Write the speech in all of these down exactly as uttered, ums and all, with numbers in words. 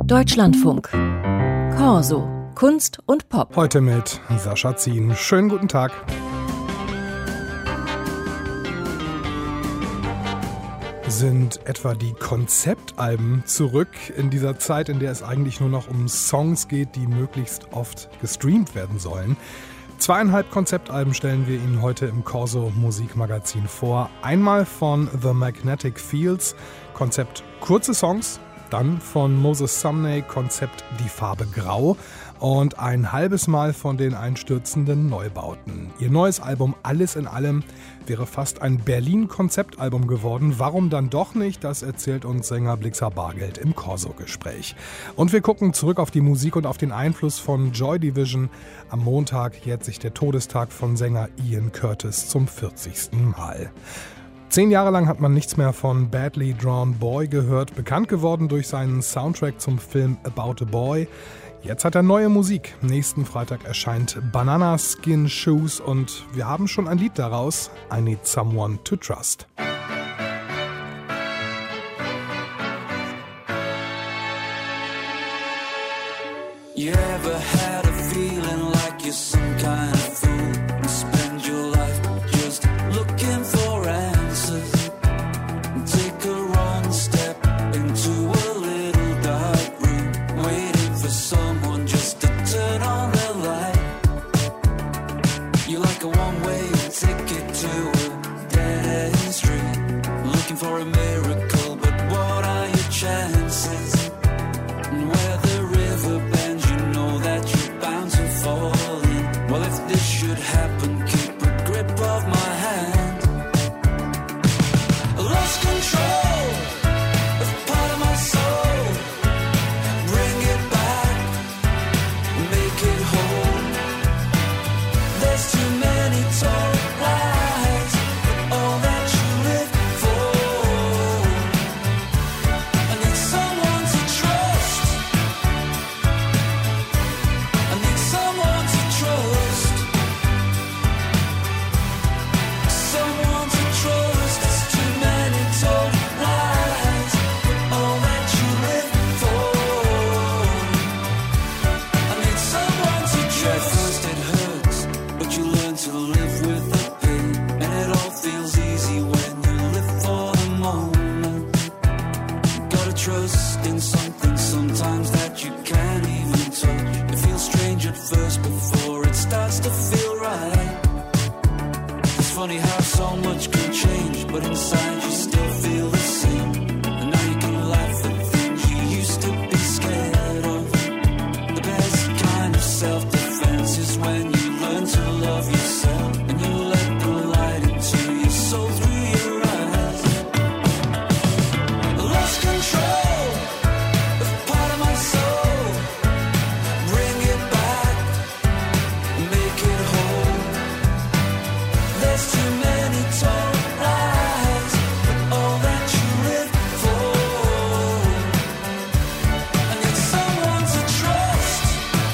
Deutschlandfunk. Corso. Kunst und Pop. Heute mit Sascha Zien. Schönen guten Tag. Sind etwa die Konzeptalben zurück in dieser Zeit, in der es eigentlich nur noch um Songs geht, die möglichst oft gestreamt werden sollen? Zweieinhalb Konzeptalben stellen wir Ihnen heute im Corso Musikmagazin vor. Einmal von The Magnetic Fields, Konzept kurze Songs. Dann von Moses Sumney, Konzept Die Farbe Grau. Und ein halbes Mal von den einstürzenden Neubauten. Ihr neues Album Alles in allem wäre fast ein Berlin-Konzeptalbum geworden. Warum dann doch nicht? Das erzählt uns Sänger Blixa Bargeld im Corso-Gespräch. Und wir gucken zurück auf die Musik und auf den Einfluss von Joy Division. Am Montag jährt sich der Todestag von Sänger Ian Curtis zum vierzigsten Mal. Zehn Jahre lang hat man nichts mehr von Badly Drawn Boy gehört, bekannt geworden durch seinen Soundtrack zum Film About a Boy. Jetzt hat er neue Musik. Nächsten Freitag erscheint Banana Skin Shoes und wir haben schon ein Lied daraus, I Need Someone to Trust. You ever had a feeling like you're some kind of fool and spend your life just looking for answers and take a wrong step into a little dark room waiting for someone just to turn on the light. You're like a one-way ticket to a dead-end street looking for a miracle, but what are your chances? And where the river bends, you know that you're bound to fall in. Well, if this should happen, keep a grip of my hand. I lost control of part of my soul. Bring it back, make it whole. There's too many told lies, but all that you live for. I need someone to trust. I need someone to trust. Someone to trust. There's too many told lies, but all that you live for. I need someone to trust. At first it hurts, but you learn to live with the pain, and it all feels easy when you live for the moment. You gotta trust in something sometimes that you can't even touch. It feels strange at first before it starts to feel right. It's funny how so much can change, but inside you still feel the same. And now you can laugh at things you used to be scared of. The best kind of self-defense is when you learn to love yourself and you let the light into your soul through your eyes. I lost control of part of my soul. Bring it back, make it whole. There's too many told lies, but all that you live for. I need someone to trust.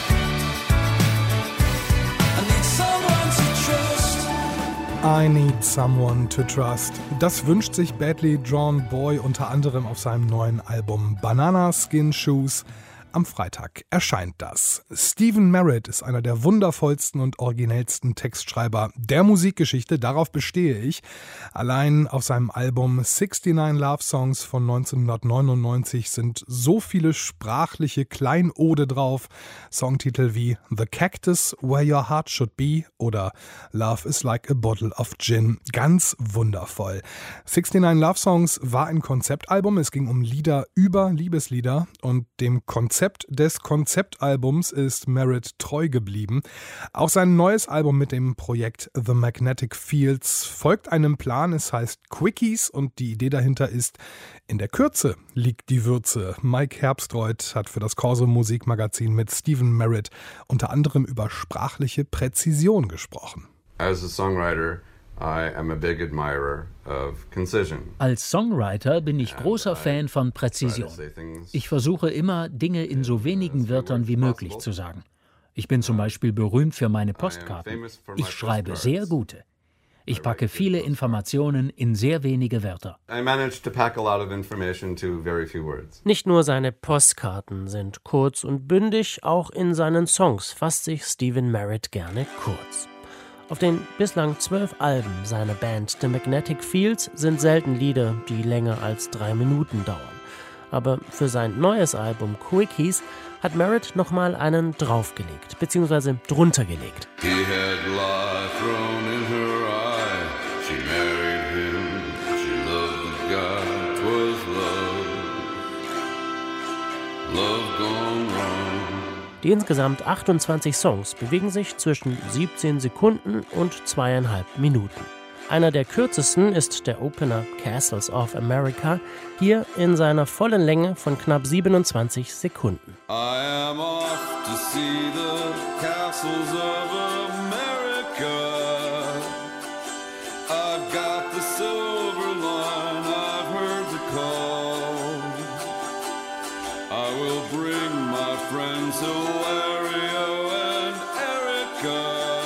I need someone to trust. I Need Someone to Trust. Das wünscht sich Badly Drawn Boy unter anderem auf seinem neuen Album Banana Skin Shoes. Am Freitag erscheint das. Stephen Merritt ist einer der wundervollsten und originellsten Textschreiber der Musikgeschichte, darauf bestehe ich. Allein auf seinem Album neunundsechzig Love Songs von neunzehnhundertneunundneunzig sind so viele sprachliche Kleinode drauf. Songtitel wie The Cactus, Where Your Heart Should Be oder Love is Like a Bottle of Gin. Ganz wundervoll. neunundsechzig Love Songs war ein Konzeptalbum. Es ging um Lieder über Liebeslieder und dem Konzept des Konzeptalbums ist Merritt treu geblieben. Auch sein neues Album mit dem Projekt The Magnetic Fields folgt einem Plan. Es heißt Quickies und die Idee dahinter ist, in der Kürze liegt die Würze. Mike Herbstreuth hat für das Corso Musikmagazin mit Stephen Merritt unter anderem über sprachliche Präzision gesprochen. As a songwriter, I am a big admirer of concision. Als Songwriter bin ich großer Fan von Präzision. Ich versuche immer, Dinge in so wenigen Wörtern wie möglich zu sagen. Ich bin zum Beispiel berühmt für meine Postkarten. Ich schreibe sehr gute. Ich packe viele Informationen in sehr wenige Wörter. I managed to pack a lot of information to very few words. Nicht nur seine Postkarten sind kurz und bündig, auch in seinen Songs fasst sich Stephen Merritt gerne kurz. Auf den bislang zwölf Alben seiner Band The Magnetic Fields sind selten Lieder, die länger als drei Minuten dauern. Aber für sein neues Album Quickies hat Merritt nochmal einen draufgelegt, beziehungsweise drunter gelegt. He had life thrown in her eye. She married him. She loved the guy. 'Twas love. Love gone wrong. Die insgesamt achtundzwanzig Songs bewegen sich zwischen siebzehn Sekunden und zweieinhalb Minuten. Einer der kürzesten ist der Opener Castles of America, hier in seiner vollen Länge von knapp siebenundzwanzig Sekunden. I am off to see the castles of America. I've got the silver line, I've heard the call. I will bring my friends Hilario and Erica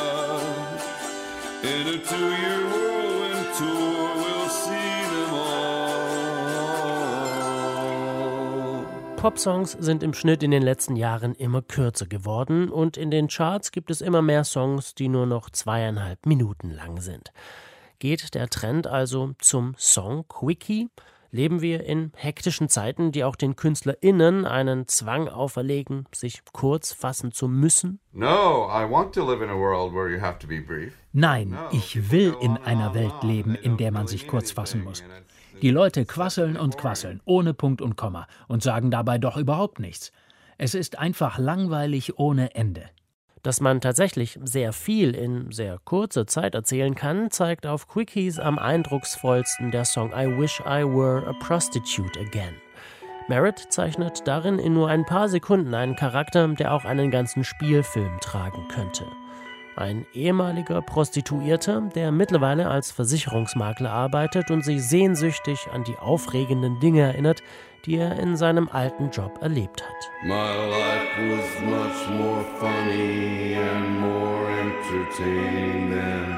in a two-year whirlwind tour. We'll see them all. Popsongs sind im Schnitt in den letzten Jahren immer kürzer geworden und in den Charts gibt es immer mehr Songs, die nur noch zweieinhalb Minuten lang sind. Geht der Trend also zum Song Quickie? Leben wir in hektischen Zeiten, die auch den KünstlerInnen einen Zwang auferlegen, sich kurz fassen zu müssen? No, I want to live in a world where you have to be brief. Nein, ich will in einer Welt leben, in der man sich kurz fassen muss. Die Leute quasseln und quasseln, ohne Punkt und Komma, und sagen dabei doch überhaupt nichts. Es ist einfach langweilig ohne Ende. Dass man tatsächlich sehr viel in sehr kurzer Zeit erzählen kann, zeigt auf Quickies am eindrucksvollsten der Song I Wish I Were a Prostitute Again. Merritt zeichnet darin in nur ein paar Sekunden einen Charakter, der auch einen ganzen Spielfilm tragen könnte. Ein ehemaliger Prostituierter, der mittlerweile als Versicherungsmakler arbeitet und sich sehnsüchtig an die aufregenden Dinge erinnert, die er in seinem alten Job erlebt hat. My life was much more funny and more entertaining then.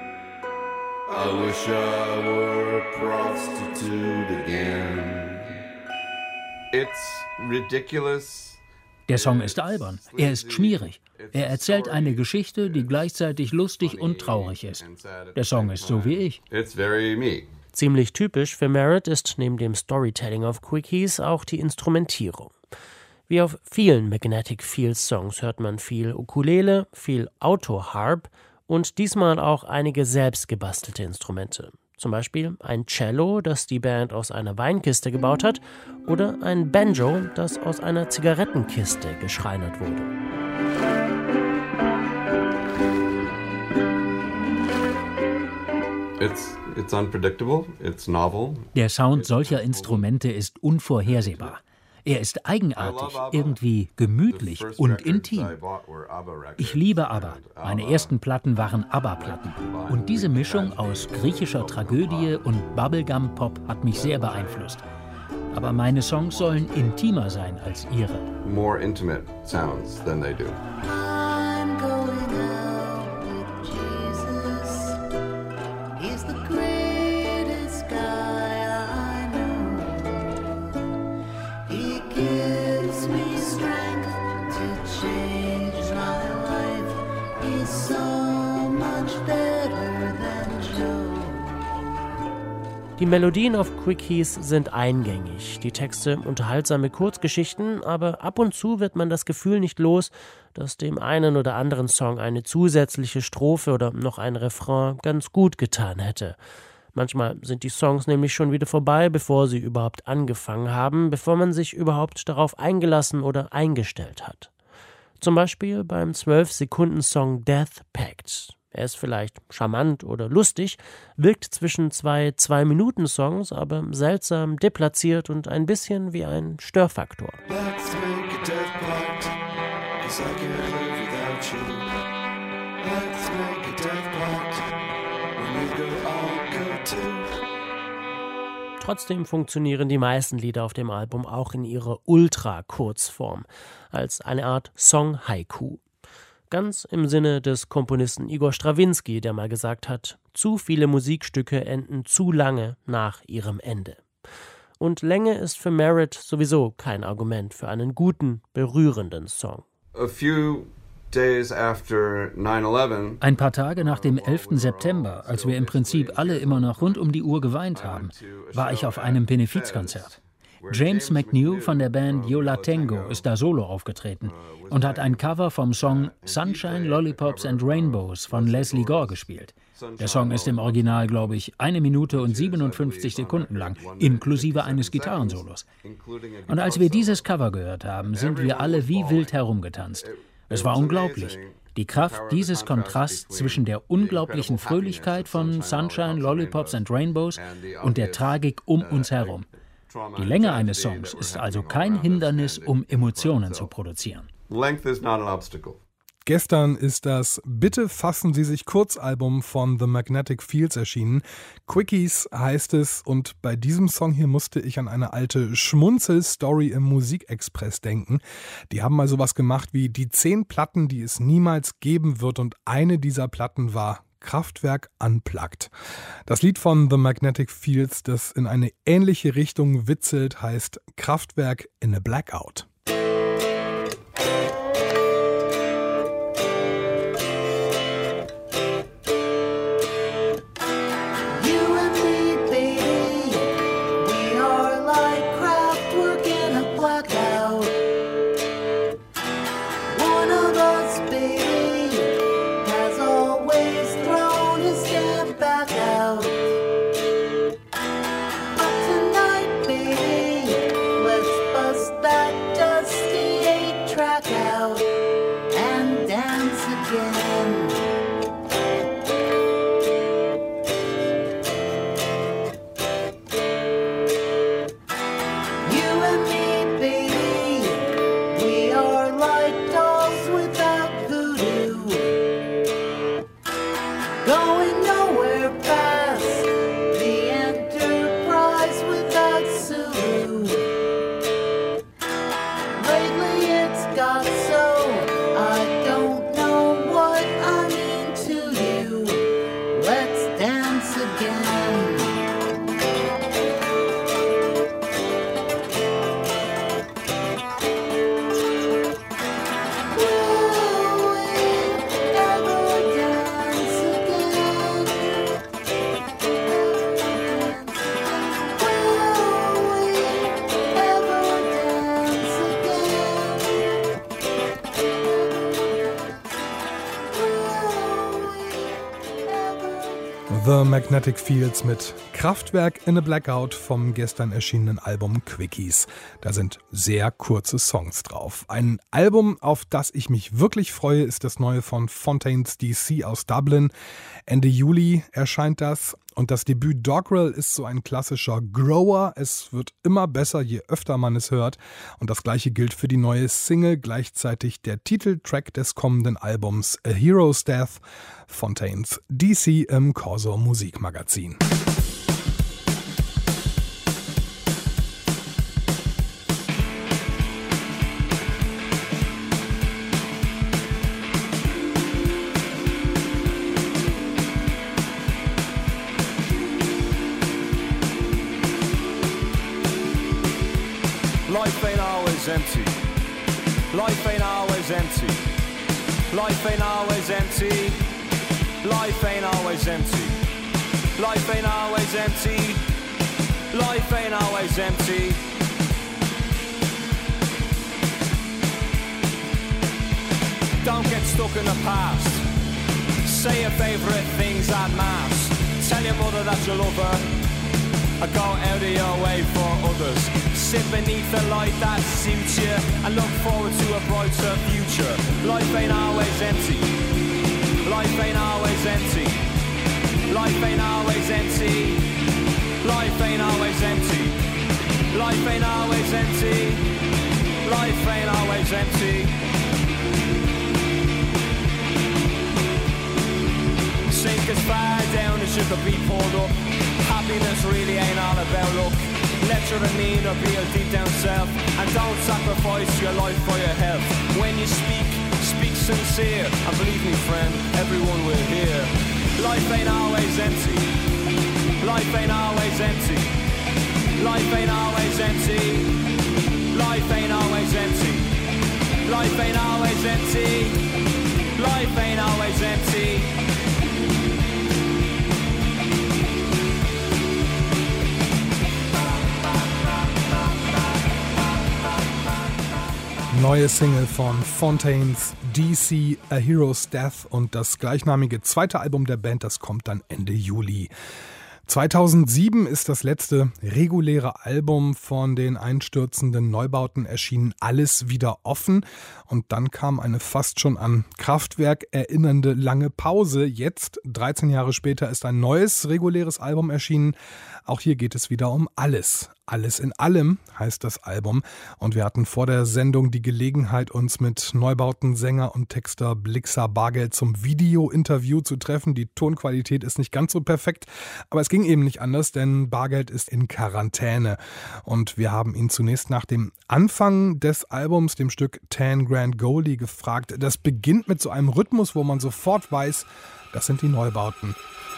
I wish I were a prostitute again. It's ridiculous. Der Song ist albern, er ist schmierig. Er erzählt eine Geschichte, die gleichzeitig lustig und traurig ist. Der Song ist so wie ich. It's very me. Ziemlich typisch für Merritt ist neben dem Storytelling auf Quickies auch die Instrumentierung. Wie auf vielen Magnetic Fields Songs hört man viel Ukulele, viel Autoharp und diesmal auch einige selbst gebastelte Instrumente. Zum Beispiel ein Cello, das die Band aus einer Weinkiste gebaut hat, oder ein Banjo, das aus einer Zigarettenkiste geschreinert wurde. It's it's unpredictable, it's novel. Der Sound solcher Instrumente ist unvorhersehbar. Er ist eigenartig, irgendwie gemütlich und intim. Ich liebe ABBA. Meine ersten Platten waren ABBA-Platten. Und diese Mischung aus griechischer Tragödie und Bubblegum-Pop hat mich sehr beeinflusst. Aber meine Songs sollen intimer sein als ihre. More intimate sounds than they do. I'm going out with Jesus. He's the greatest guy I know. He gives me strength to change my life. He's so much better than Joe. Die Melodien auf Quickies sind eingängig, die Texte unterhaltsame Kurzgeschichten, aber ab und zu wird man das Gefühl nicht los, dass dem einen oder anderen Song eine zusätzliche Strophe oder noch ein Refrain ganz gut getan hätte. Manchmal sind die Songs nämlich schon wieder vorbei, bevor sie überhaupt angefangen haben, bevor man sich überhaupt darauf eingelassen oder eingestellt hat. Zum Beispiel beim zwölf-Sekunden-Song Death Pact. Er ist vielleicht charmant oder lustig, wirkt zwischen zwei Zwei-Minuten-Songs aber seltsam deplatziert und ein bisschen wie ein Störfaktor. Let's make a death pact, 'cause I can't live without you. Let's make a death pact, when you go, I'll go too. Trotzdem funktionieren die meisten Lieder auf dem Album auch in ihrer Ultra-Kurzform, als eine Art Song-Haiku. Ganz im Sinne des Komponisten Igor Strawinski, der mal gesagt hat, zu viele Musikstücke enden zu lange nach ihrem Ende. Und Länge ist für Merritt sowieso kein Argument für einen guten, berührenden Song. A few days after nine eleven, Ein paar Tage nach dem elften September, als wir im Prinzip alle immer noch rund um die Uhr geweint haben, war ich auf einem Benefizkonzert. James McNew von der Band Yo La Tengo ist da solo aufgetreten und hat ein Cover vom Song Sunshine, Lollipops and Rainbows von Leslie Gore gespielt. Der Song ist im Original, glaube ich, eine Minute und siebenundfünfzig Sekunden lang, inklusive eines Gitarrensolos. Und als wir dieses Cover gehört haben, sind wir alle wie wild herumgetanzt. Es war unglaublich. Die Kraft dieses Kontrasts zwischen der unglaublichen Fröhlichkeit von Sunshine, Lollipops and Rainbows und der Tragik um uns herum. Die Länge eines Songs ist also kein Hindernis, um Emotionen zu produzieren. Length is not an obstacle. Gestern ist das Bitte fassen Sie sich kurz Album von The Magnetic Fields erschienen. Quickies heißt es, und bei diesem Song hier musste ich an eine alte Schmunzel-Story im Musikexpress denken. Die haben mal sowas gemacht wie die zehn Platten, die es niemals geben wird, und eine dieser Platten war Kraftwerk Unplugged. Das Lied von The Magnetic Fields, das in eine ähnliche Richtung witzelt, heißt Kraftwerk in a Blackout. The Magnetic Fields mit Kraftwerk in a Blackout vom gestern erschienenen Album Quickies. Da sind sehr kurze Songs drauf. Ein Album, auf das ich mich wirklich freue, ist das neue von Fontaines D C aus Dublin. Ende Juli erscheint das. Und das Debüt Doggerel ist so ein klassischer Grower. Es wird immer besser, je öfter man es hört. Und das gleiche gilt für die neue Single, gleichzeitig der Titeltrack des kommenden Albums A Hero's Death, Fontaines D C im Corso Musikmagazin. Life ain't always empty. Life ain't always empty. Life ain't always empty. Life ain't always empty. Life ain't always empty. Life ain't always empty. Don't get stuck in the past. Say your favourite things at mass. Tell your mother that you love her. Or go out of your way for others. Sit beneath the light that suits you and look forward to a brighter future. Life ain't always empty. Life ain't always empty. Life ain't always empty. Life ain't always empty. Life ain't always empty. Life ain't always empty. Sink as far down as you could be pulled up. Happiness really ain't all about luck. Let your demeanor be your deep down self, and don't sacrifice your life for your health. When you speak, Speak sincere, and believe me friend, everyone will hear. Life ain't always empty. Life ain't always empty. Life ain't always empty. Life ain't always empty. Life ain't always empty. Life ain't always empty. Neue Single von Fontaines, D C, A Hero's Death und das gleichnamige zweite Album der Band, das kommt dann Ende Juli. zweitausendsieben ist das letzte reguläre Album von den einstürzenden Neubauten erschienen, Alles wieder offen. Und dann kam eine fast schon an Kraftwerk erinnernde lange Pause. Jetzt, dreizehn Jahre später, ist ein neues reguläres Album erschienen. Auch hier geht es wieder um alles. Alles in allem heißt das Album. Und wir hatten vor der Sendung die Gelegenheit, uns mit Neubauten-Sänger und Texter Blixa Bargeld zum Video-Interview zu treffen. Die Tonqualität ist nicht ganz so perfekt, aber es ging eben nicht anders, denn Bargeld ist in Quarantäne. Und wir haben ihn zunächst nach dem Anfang des Albums, dem Stück Ten Grand Goldie, gefragt. Das beginnt mit so einem Rhythmus, wo man sofort weiß, das sind die Neubauten.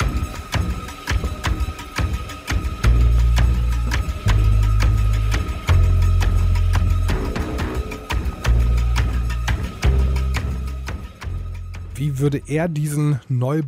Wie würde er diesen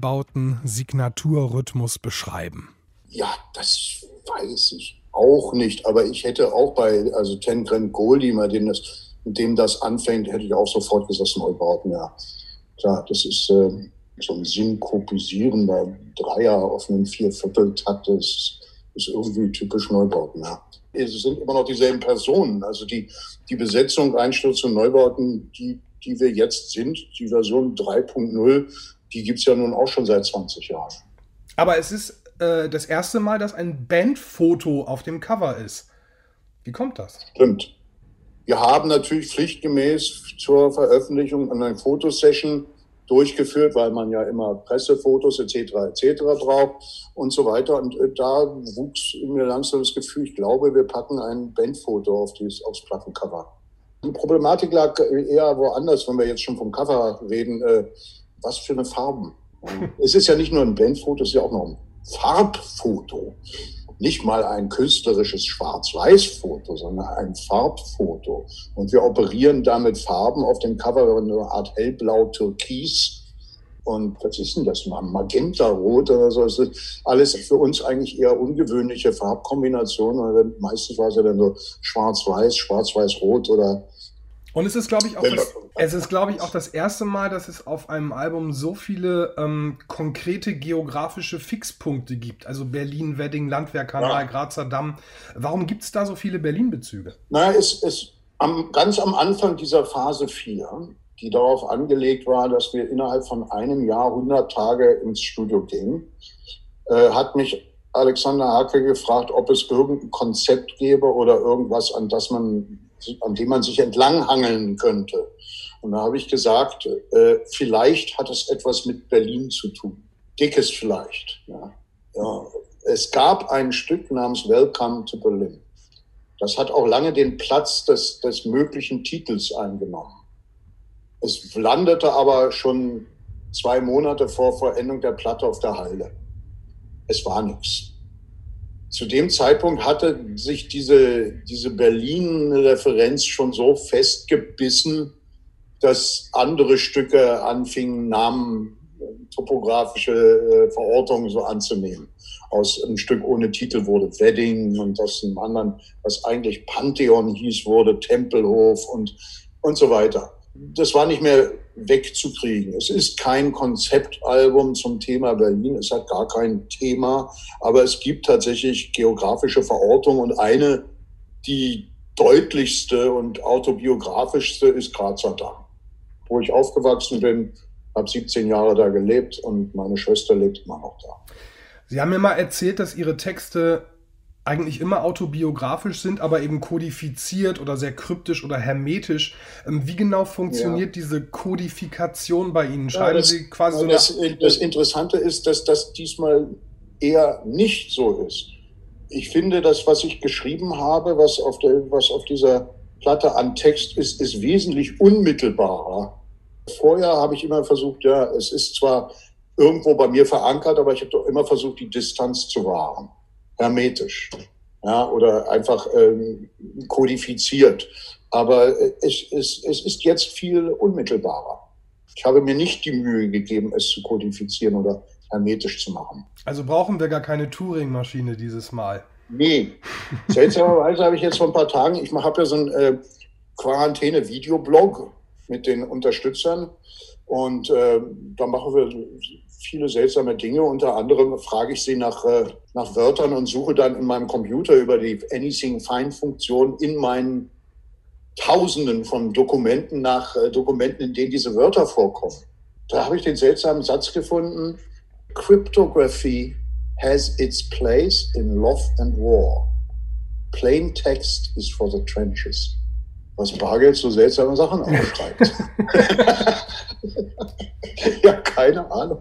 Neubauten-Signaturrhythmus beschreiben? Ja, das weiß ich auch nicht. Aber ich hätte auch bei, also Ten Grand Goldie, mit dem das, mit dem das anfängt, hätte ich auch sofort gesagt, Neubauten, ja. Klar, das ist äh, so ein synkopisierender Dreier auf einem Viervierteltakt. Das ist irgendwie typisch Neubauten, ja. Es sind immer noch dieselben Personen. Also die, die Besetzung, Einstürze und Neubauten, die die wir jetzt sind, die Version drei Punkt null, die gibt es ja nun auch schon seit zwanzig Jahren. Aber es ist äh, das erste Mal, dass ein Bandfoto auf dem Cover ist. Wie kommt das? Stimmt. Wir haben natürlich pflichtgemäß zur Veröffentlichung eine Fotosession durchgeführt, weil man ja immer Pressefotos et cetera et cetera braucht und so weiter. Und äh, da wuchs in mir langsam das Gefühl, ich glaube, wir packen ein Bandfoto auf dieses, aufs Plattencover. Die Problematik lag eher woanders, wenn wir jetzt schon vom Cover reden. Äh, was für eine Farben. Es ist ja nicht nur ein Bandfoto, es ist ja auch noch ein Farbfoto. Nicht mal ein künstlerisches Schwarz-Weiß-Foto, sondern ein Farbfoto. Und wir operieren damit Farben auf dem Cover, eine Art hellblau-türkis. Und was ist denn das? Magenta-Rot oder so. Das ist alles für uns eigentlich eher ungewöhnliche Farbkombinationen. Meistens war es ja dann so schwarz-weiß, schwarz-weiß-rot oder... Und es ist, glaube ich, auch das, es ist, glaube ich, auch das erste Mal, dass es auf einem Album so viele ähm, konkrete geografische Fixpunkte gibt. Also Berlin, Wedding, Landwehrkanal, ja. Grazer Damm. Warum gibt es da so viele Berlin-Bezüge? Na, es ist am, ganz am Anfang dieser Phase vier, die darauf angelegt war, dass wir innerhalb von einem Jahr hundert Tage ins Studio gingen, äh, hat mich Alexander Hake gefragt, ob es irgendein Konzept gäbe oder irgendwas, an das man, an dem man sich entlanghangeln könnte. Und da habe ich gesagt, äh, vielleicht hat es etwas mit Berlin zu tun. Dickes vielleicht. Ja. Ja. Es gab ein Stück namens Welcome to Berlin. Das hat auch lange den Platz des, des möglichen Titels eingenommen. Es landete aber schon zwei Monate vor Vollendung der Platte auf der Halde. Es war nichts. Zu dem Zeitpunkt hatte sich diese, diese Berlin-Referenz schon so festgebissen, dass andere Stücke anfingen, Namen, topografische äh, Verortungen so anzunehmen. Aus einem Stück ohne Titel wurde Wedding und aus einem anderen, was eigentlich Pantheon hieß, wurde Tempelhof und, und so weiter. Das war nicht mehr wegzukriegen. Es ist kein Konzeptalbum zum Thema Berlin, es hat gar kein Thema, aber es gibt tatsächlich geografische Verortung und eine, die deutlichste und autobiografischste ist Grazer Damm, wo ich aufgewachsen bin, habe siebzehn Jahre da gelebt und meine Schwester lebt immer noch da. Sie haben mir mal erzählt, dass Ihre Texte eigentlich immer autobiografisch sind, aber eben kodifiziert oder sehr kryptisch oder hermetisch. Wie genau funktioniert ja. diese Kodifikation bei Ihnen? Schreiben ja, das, Sie quasi so das, das Interessante ist, dass das diesmal eher nicht so ist. Ich finde, das, was ich geschrieben habe, was auf, der, was auf dieser Platte an Text ist, ist wesentlich unmittelbarer Vorher habe ich immer versucht, ja, es ist zwar irgendwo bei mir verankert, aber ich habe doch immer versucht, die Distanz zu wahren. Hermetisch. Ja, oder einfach ähm, kodifiziert. Aber es, es, es ist jetzt viel unmittelbarer. Ich habe mir nicht die Mühe gegeben, es zu kodifizieren oder hermetisch zu machen. Also brauchen wir gar keine Turing-Maschine dieses Mal. Nee. Seltsamerweise habe ich jetzt vor ein paar Tagen, ich habe ja so einen äh, Quarantäne-Videoblog mit den Unterstützern und äh, da machen wir viele seltsame Dinge. Unter anderem frage ich sie nach, äh, nach Wörtern und suche dann in meinem Computer über die Anything-Find-Funktion in meinen Tausenden von Dokumenten nach äh, Dokumenten, in denen diese Wörter vorkommen. Da habe ich den seltsamen Satz gefunden: Cryptography has its place in love and war. Plain text is for the trenches. Was Bargeld so seltsame Sachen aufschreibt. Ja, keine Ahnung.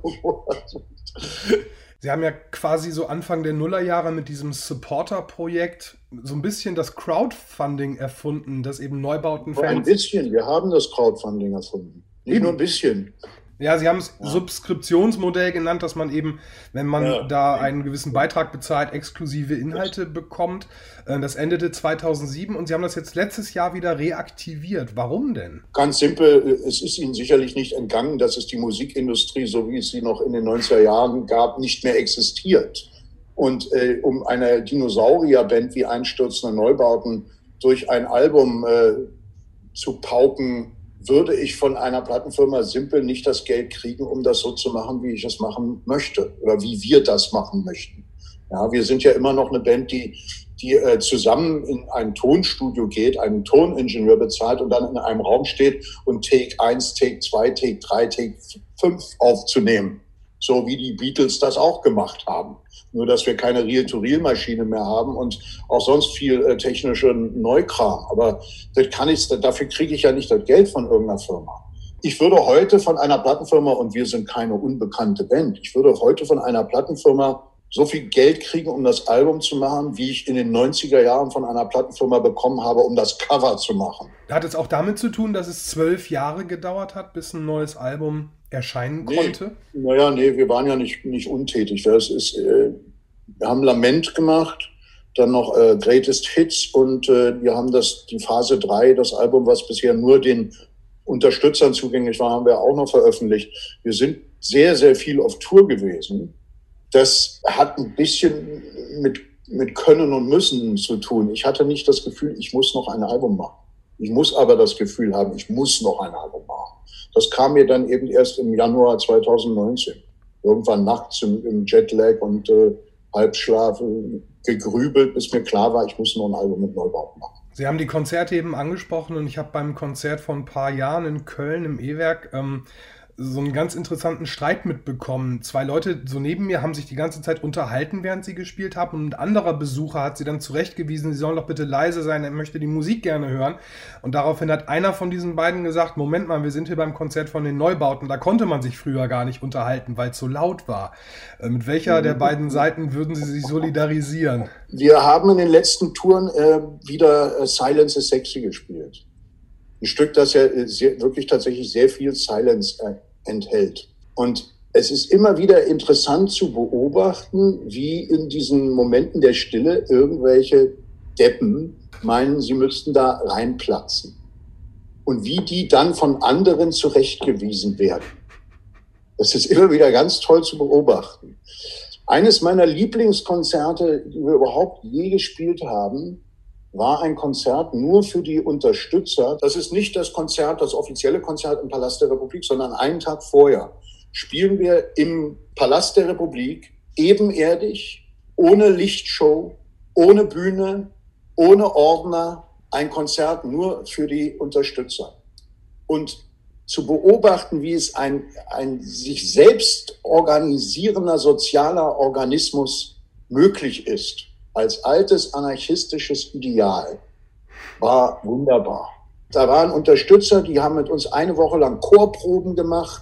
Sie haben ja quasi so Anfang der Nullerjahre mit diesem Supporter-Projekt so ein bisschen das Crowdfunding erfunden, das eben Neubauten-Fans... Ein bisschen, wir haben das Crowdfunding erfunden. Nicht nur ein bisschen. Ja, Sie haben es Ja. Subskriptionsmodell genannt, dass man eben, wenn man Ja. da einen gewissen Beitrag bezahlt, exklusive Inhalte bekommt. Äh, Das endete zweitausendsieben und Sie haben das jetzt letztes Jahr wieder reaktiviert. Warum denn? Ganz simpel, es ist Ihnen sicherlich nicht entgangen, dass es die Musikindustrie, so wie es sie noch in den neunziger Jahren gab, nicht mehr existiert. Und äh, um eine Dinosaurierband wie Einstürzende Neubauten durch ein Album äh, zu pauken, würde ich von einer Plattenfirma simpel nicht das Geld kriegen, um das so zu machen, wie ich es machen möchte oder wie wir das machen möchten. Ja, wir sind ja immer noch eine Band, die, die äh, zusammen in ein Tonstudio geht, einen Toningenieur bezahlt und dann in einem Raum steht und Take eins, Take zwei, Take drei, Take fünf aufzunehmen. So wie die Beatles das auch gemacht haben. Nur, dass wir keine Reel-to-Reel-Maschine mehr haben und auch sonst viel äh, technischen Neukram. Aber das kann ich, dafür kriege ich ja nicht das Geld von irgendeiner Firma. Ich würde heute von einer Plattenfirma, und wir sind keine unbekannte Band, ich würde heute von einer Plattenfirma so viel Geld kriegen, um das Album zu machen, wie ich in den neunziger Jahren von einer Plattenfirma bekommen habe, um das Cover zu machen. Hat es auch damit zu tun, dass es zwölf Jahre gedauert hat, bis ein neues Album erscheinen konnte? Nee, naja, nee, wir waren ja nicht, nicht untätig. Das ist, äh, wir haben Lament gemacht, dann noch äh, Greatest Hits und äh, wir haben das, die Phase drei, das Album, was bisher nur den Unterstützern zugänglich war, haben wir auch noch veröffentlicht. Wir sind sehr, sehr viel auf Tour gewesen. Das hat ein bisschen mit, mit Können und Müssen zu tun. Ich hatte nicht das Gefühl, ich muss noch ein Album machen. Ich muss aber das Gefühl haben, ich muss noch ein Album machen. Das kam mir dann eben erst im Januar zweitausendneunzehn. Irgendwann nachts im, im Jetlag und äh, Halbschlaf äh, gegrübelt, bis mir klar war, ich muss noch ein Album mit Neubauten machen. Sie haben die Konzerte eben angesprochen und ich habe beim Konzert vor ein paar Jahren in Köln im E-Werk ähm, so einen ganz interessanten Streit mitbekommen. Zwei Leute so neben mir haben sich die ganze Zeit unterhalten, während sie gespielt haben, und ein anderer Besucher hat sie dann zurechtgewiesen, sie sollen doch bitte leise sein, er möchte die Musik gerne hören. Und daraufhin hat einer von diesen beiden gesagt, Moment mal, wir sind hier beim Konzert von den Neubauten, da konnte man sich früher gar nicht unterhalten, weil es so laut war. Äh, mit welcher der beiden Seiten würden Sie sich solidarisieren? Wir haben in den letzten Touren äh, wieder äh, Silence is Sexy gespielt. Ein Stück, das ja äh, sehr, wirklich tatsächlich sehr viel Silence äh, enthält. Und es ist immer wieder interessant zu beobachten, wie in diesen Momenten der Stille irgendwelche Deppen meinen, sie müssten da reinplatzen. Und wie die dann von anderen zurechtgewiesen werden. Das ist immer wieder ganz toll zu beobachten. Eines meiner Lieblingskonzerte, die wir überhaupt je gespielt haben, war ein Konzert nur für die Unterstützer. Das ist nicht das Konzert, das offizielle Konzert im Palast der Republik, sondern einen Tag vorher spielen wir im Palast der Republik ebenerdig, ohne Lichtshow, ohne Bühne, ohne Ordner, ein Konzert nur für die Unterstützer. Und zu beobachten, wie es ein, ein sich selbst organisierender sozialer Organismus möglich ist, als altes anarchistisches Ideal, war wunderbar. Da waren Unterstützer, die haben mit uns eine Woche lang Chorproben gemacht,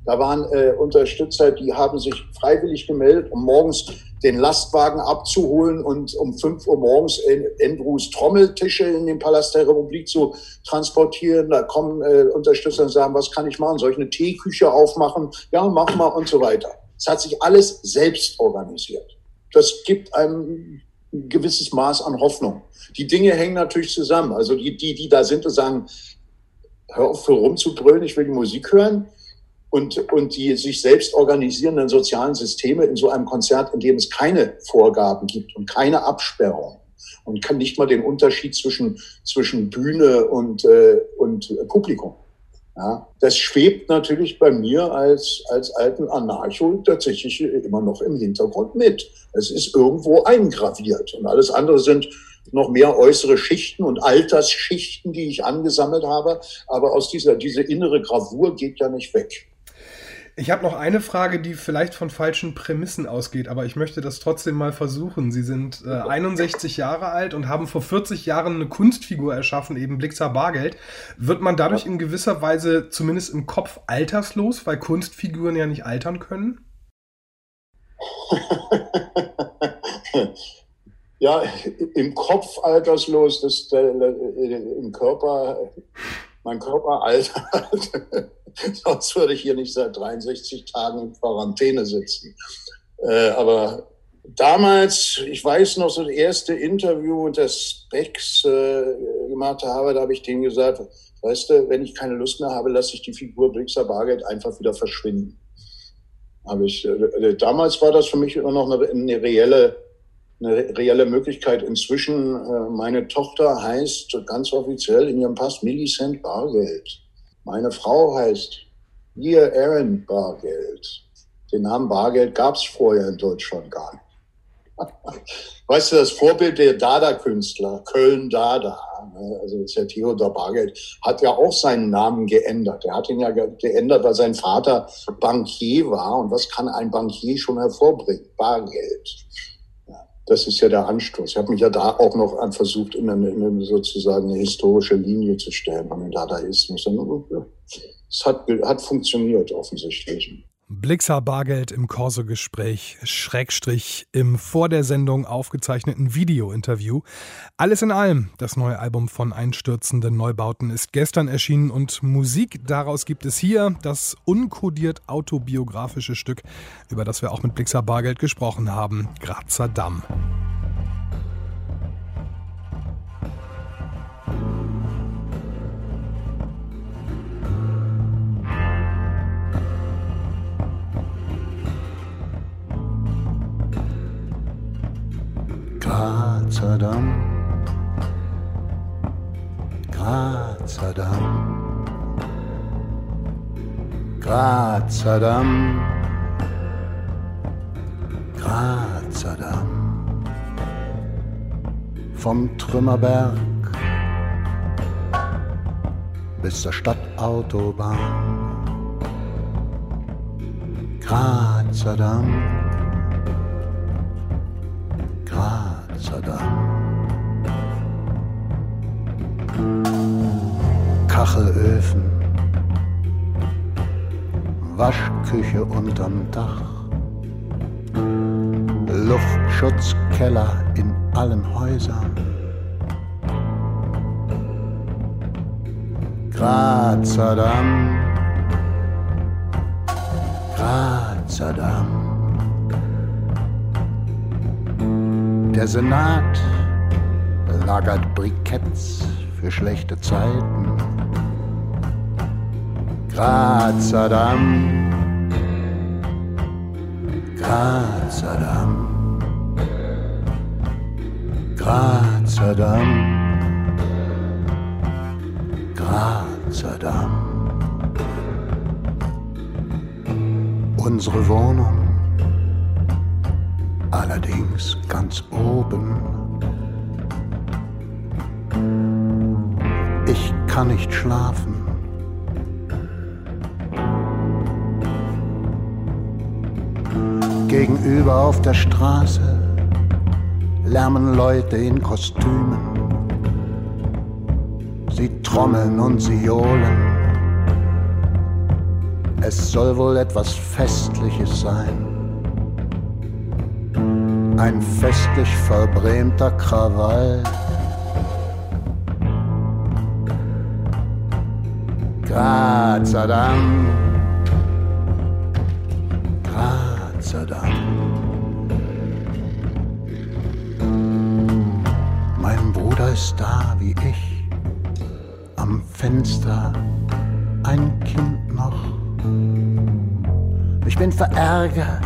Da waren äh, Unterstützer, die haben sich freiwillig gemeldet, um morgens den Lastwagen abzuholen und um fünf Uhr morgens Endrus Trommeltische in den Palast der Republik zu transportieren. Da kommen äh, Unterstützer und sagen, was kann ich machen? Soll ich eine Teeküche aufmachen? Ja, mach mal und so weiter. Es hat sich alles selbst organisiert. Das gibt einem ein gewisses Maß an Hoffnung. Die Dinge hängen natürlich zusammen. Also die, die, die da sind und sagen, hör auf, für rumzubrüllen, ich will die Musik hören. Und, und die sich selbst organisierenden sozialen Systeme in so einem Konzert, in dem es keine Vorgaben gibt und keine Absperrung und kann nicht mal den Unterschied zwischen, zwischen Bühne und, äh, und Publikum. Ja, das schwebt natürlich bei mir als, als alten Anarcho tatsächlich immer noch im Hintergrund mit. Es ist irgendwo eingraviert und alles andere sind noch mehr äußere Schichten und Altersschichten, die ich angesammelt habe. Aber aus dieser, diese innere Gravur geht ja nicht weg. Ich habe noch eine Frage, die vielleicht von falschen Prämissen ausgeht, aber ich möchte das trotzdem mal versuchen. Sie sind äh, einundsechzig Jahre alt und haben vor vierzig Jahren eine Kunstfigur erschaffen, eben Blixa Bargeld. Wird man dadurch in gewisser Weise zumindest im Kopf alterslos, weil Kunstfiguren ja nicht altern können? Ja, im Kopf alterslos, das, äh, im Körper, mein Körper altert. Sonst würde ich hier nicht seit dreiundsechzig Tagen in Quarantäne sitzen. Äh, aber damals, ich weiß noch, so das erste Interview unter Specs äh, gemacht habe, da habe ich denen gesagt, weißt du, wenn ich keine Lust mehr habe, lasse ich die Figur Blixa Bargeld einfach wieder verschwinden. Aber ich, äh, damals war das für mich immer noch eine, eine reelle eine reelle Möglichkeit. Inzwischen, äh, meine Tochter heißt ganz offiziell in ihrem Pass Millicent Bargeld. Meine Frau heißt Leah Aaron Bargeld. Den Namen Bargeld gab es vorher in Deutschland gar nicht. Weißt du, das Vorbild der Dada-Künstler, Köln-Dada, also das ist ja Theodor Bargeld, hat ja auch seinen Namen geändert. Er hat ihn ja geändert, weil sein Vater Bankier war. Und was kann ein Bankier schon hervorbringen? Bargeld. Das ist ja der Anstoß. Ich habe mich ja da auch noch an versucht, in eine, in eine sozusagen eine historische Linie zu stellen von den Dadaismus. Es hat, hat funktioniert offensichtlich. Blixa Bargeld im Corso-Gespräch, Schrägstrich im vor der Sendung aufgezeichneten Video-Interview. Alles in allem, das neue Album von Einstürzenden Neubauten ist gestern erschienen und Musik daraus gibt es hier, das unkodiert autobiografische Stück, über das wir auch mit Blixa Bargeld gesprochen haben, Grazer Damm. Grazer Damm, Grazer Damm, Grazer Damm, Grazer Damm, vom Trümmerberg bis zur Stadtautobahn. Grazer Damm, Grazer Damm. Kachelöfen, Waschküche unterm Dach, Luftschutzkeller in allen Häusern. Grazer Damm, Grazer Damm. Der Senat lagert Briketts für schlechte Zeiten. Grazer Damm, Grazer Damm, Grazer Damm, Grazer Damm. Unsere Wohnung allerdings ganz oben. Ich kann nicht schlafen. Gegenüber auf der Straße lärmen Leute in Kostümen. Sie trommeln und sie johlen. Es soll wohl etwas Festliches sein. Ein festlich verbrämter Krawall. Grazer Damm, Grazer Damm. Mein Bruder ist da wie ich, am Fenster, ein Kind noch. Ich bin verärgert,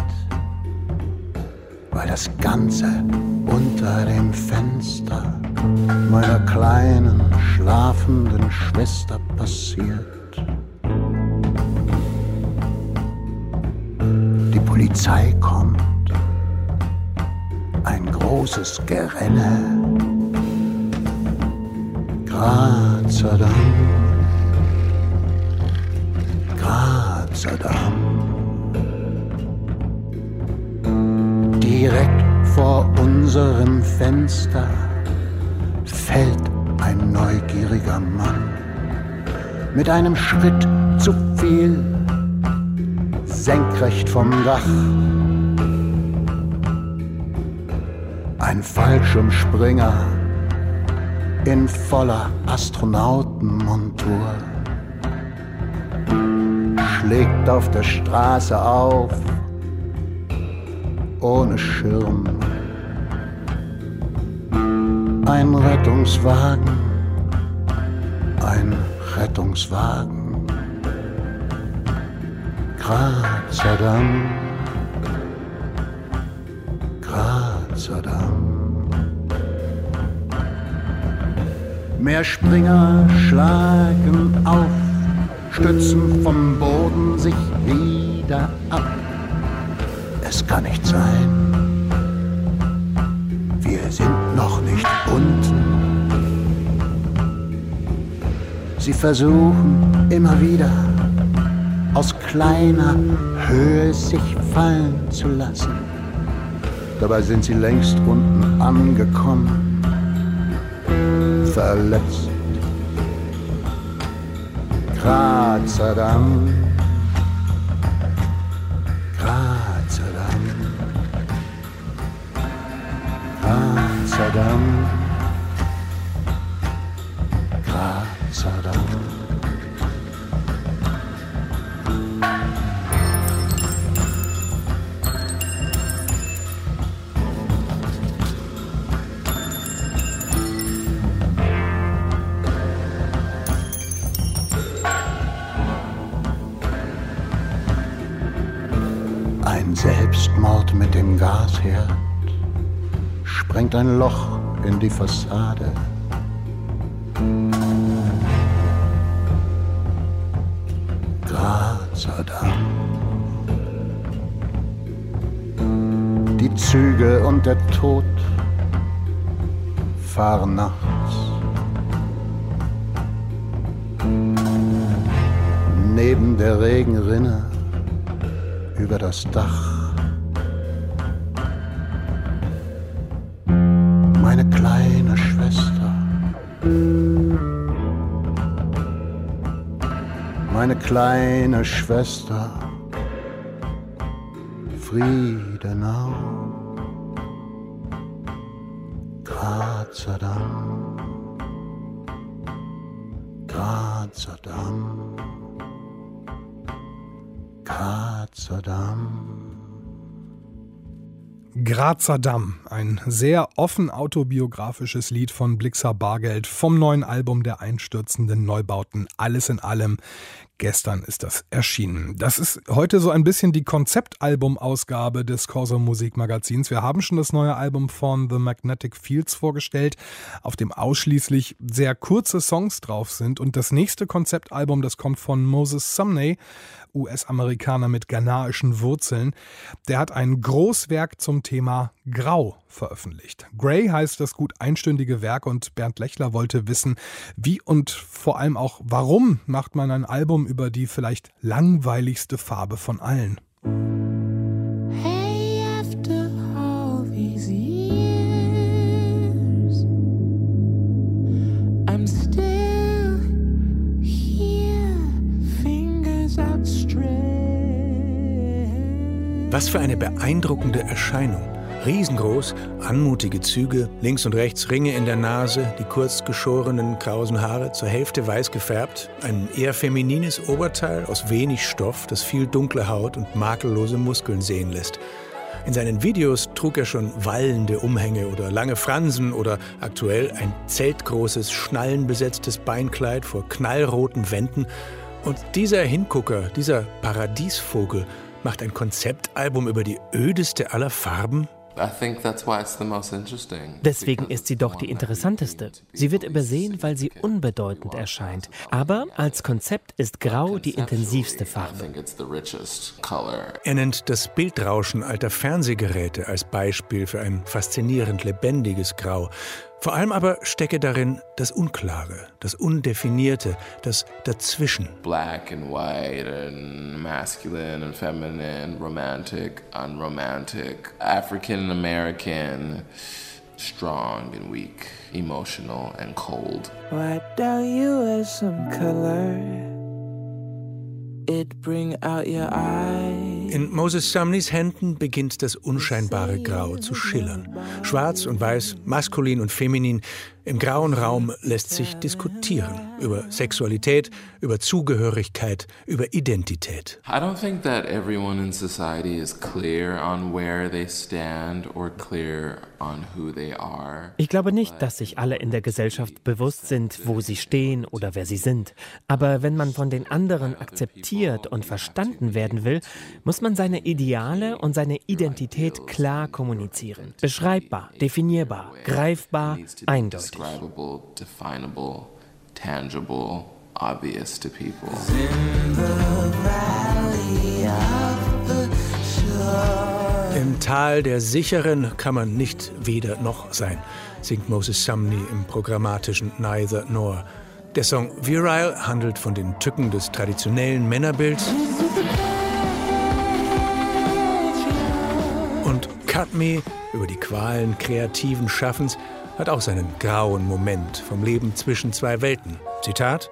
weil das Ganze unter dem Fenster meiner kleinen, schlafenden Schwester passiert. Die Polizei kommt, ein großes Gerenne. Grazer Damm, Grazer Damm. Direkt vor unserem Fenster fällt ein neugieriger Mann mit einem Schritt zu viel, senkrecht vom Dach. Ein Fallschirmspringer in voller Astronautenmontur schlägt auf der Straße auf, ohne Schirm. Ein Rettungswagen, ein Rettungswagen. Grazer Damm, Grazer Damm. Meerspringer schlagen auf, stützen vom Boden sich wieder ab. Es kann nicht sein, wir sind noch nicht unten. Sie versuchen immer wieder aus kleiner Höhe sich fallen zu lassen. Dabei sind sie längst unten angekommen, verletzt. Grazer Damm, Grazer Damm, Grazer Damm, Grazer Damm. Selbstmord mit dem Gasherd sprengt ein Loch in die Fassade. Grazer Damm. Die Züge und der Tod fahren nachts. Neben der Regenrinne über das Dach. Meine kleine Schwester, meine kleine Schwester, Friedenau, Grazer Damm, Grazer Damm, Grazer Damm. Grazer Damm, ein sehr offen autobiografisches Lied von Blixa Bargeld vom neuen Album der einstürzenden Neubauten Alles in allem. Gestern ist das erschienen. Das ist heute so ein bisschen die Konzeptalbum-Ausgabe des Corso Musikmagazins. Wir haben schon das neue Album von The Magnetic Fields vorgestellt, auf dem ausschließlich sehr kurze Songs drauf sind. Und das nächste Konzeptalbum, das kommt von Moses Sumney, U S-Amerikaner mit ghanaischen Wurzeln. Der hat ein Großwerk zum Thema Grau veröffentlicht. Grey heißt das gut einstündige Werk und Bernd Lechler wollte wissen, wie und vor allem auch warum macht man ein Album über die vielleicht langweiligste Farbe von allen. Hey, after all these years, I'm still here, fingers outstretched. Was für eine beeindruckende Erscheinung. Riesengroß, anmutige Züge, links und rechts Ringe in der Nase, die kurz geschorenen krausen Haare zur Hälfte weiß gefärbt, ein eher feminines Oberteil aus wenig Stoff, das viel dunkle Haut und makellose Muskeln sehen lässt. In seinen Videos trug er schon wallende Umhänge oder lange Fransen oder aktuell ein zeltgroßes, schnallenbesetztes Beinkleid vor knallroten Wänden. Und dieser Hingucker, dieser Paradiesvogel, macht ein Konzeptalbum über die ödeste aller Farben? Deswegen ist sie doch die interessanteste. Sie wird übersehen, weil sie unbedeutend erscheint. Aber als Konzept ist Grau die intensivste Farbe. Er nennt das Bildrauschen alter Fernsehgeräte als Beispiel für ein faszinierend lebendiges Grau. Vor allem aber stecke darin das Unklare, das Undefinierte, das Dazwischen. Black and white and masculine and feminine, romantic, unromantic, African American, strong and weak, emotional and cold. Why don't you add some color? It bring out your eyes. In Moses Sumneys Händen beginnt das unscheinbare Grau zu schillern. Schwarz und Weiß, maskulin und feminin. Im grauen Raum lässt sich diskutieren über Sexualität, über Zugehörigkeit, über Identität. I don't think that everyone in society is clear on where they stand or clear on who they are. Ich glaube nicht, dass sich alle in der Gesellschaft bewusst sind, wo sie stehen oder wer sie sind. Aber wenn man von den anderen akzeptiert und verstanden werden will, muss man seine Ideale und seine Identität klar kommunizieren. Beschreibbar, definierbar, greifbar, eindeutig. Describable, definable, tangible, obvious to people. Im Tal der Sicheren kann man nicht weder noch sein, singt Moses Sumney im programmatischen Neither Nor. Der Song Virile handelt von den Tücken des traditionellen Männerbilds. Und Cut Me über die Qualen kreativen Schaffens hat auch seinen grauen Moment vom Leben zwischen zwei Welten. Zitat: